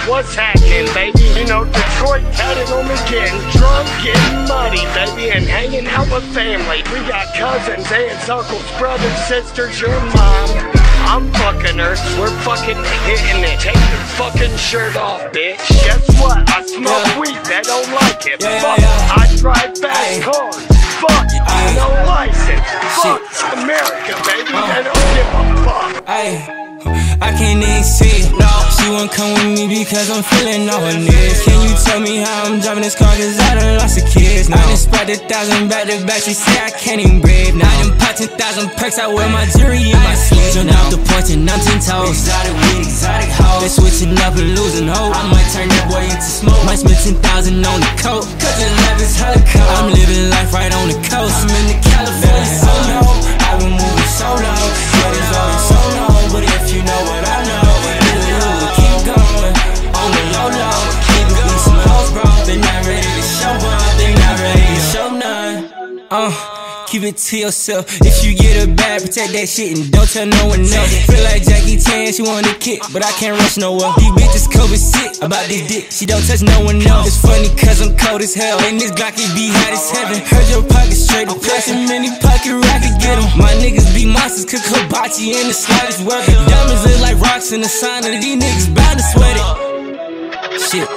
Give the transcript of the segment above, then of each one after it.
what's happening, baby? You know, Detroit counting on me getting drunk, getting muddy, baby, and hanging out with family. We got cousins, aunts, uncles, brothers, sisters, your mom. I'm fucking her. We're fucking hitting it. Take your fucking shirt off, bitch. Guess what? I smoke weed. They don't like it. Fuck. I drive fast cars. Fuck. No license. Fuck America, baby. They don't give a fuck. I can't even see it. No. She won't come with me because I'm feeling all her needs. Can you tell me how I'm driving this car? Cause I done lost the kids. Now I done spread 1,000 back to back. She say I can't even breathe. Now I done popped 10,000 perks. I wear my jewelry in my sleeves. Jumped off the porch and I'm 10 toes. Exotic weed, exotic hoes. They switching up and losing hope. I might turn that boy into smoke. Might spend 10,000 on the coat. Cause this life is hella cold. I'm living life right on the coast. I'm in the California solo. I've been moving solo. But it's always solo. But if you know what I know, you will keep going on the low low. Keep going some hoes, bro. They not ready to show up. They not ready to show none. Keep it to yourself. If you get a bag, protect that shit and don't tell no one else. Feel like Jackie Chan, she wanna kick, but I can't rush nowhere. These bitches COVID sick about this dick. She don't touch no one else. It's funny cause I'm cold as hell, and this Glock it be hot as heaven. Heard your pocket straight, the plus in many pocket rocket get 'em. My niggas be monsters, cook hibachi in the slightest weather. Diamonds look like rocks in the sign of these niggas bound to sweat it. Shit.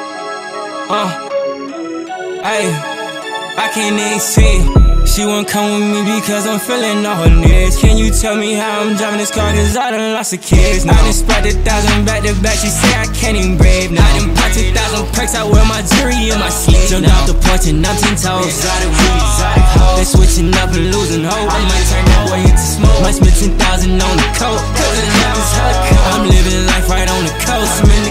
I can't even see it. She won't come with me because I'm feeling all her needs. Can you tell me how I'm driving this car? Cause I done lost the kids. Now I done spread 1,000 back to back. She say I can't even breathe. Now I done popped 10,000 perks. I wear my jewelry in my sleeves. Jumped off the porch and I'm 10 toes. Exotic weed, exotic hoes. They switching up and losing hope. I might turn that boy into smoke. Might spend 10,000 on the coat. Cause this life is hella cold. I'm living life right on the coast. I'm in